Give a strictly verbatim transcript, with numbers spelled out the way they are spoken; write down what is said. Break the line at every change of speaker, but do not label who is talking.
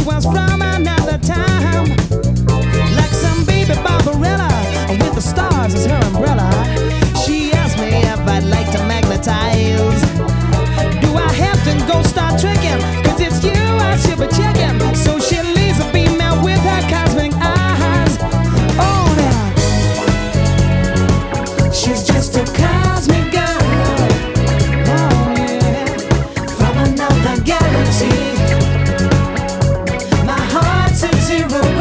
was from another time. Like some baby Barbarella with the stars as her umbrella. She asked me if I'd like to magnetize. Do I have to go start tricking? Cause it's you I should be checking. So she leaves a female with her cosmic eyes. Oh now, she's just a cosmic girl. Oh yeah, from another galaxy. My heart's at zero.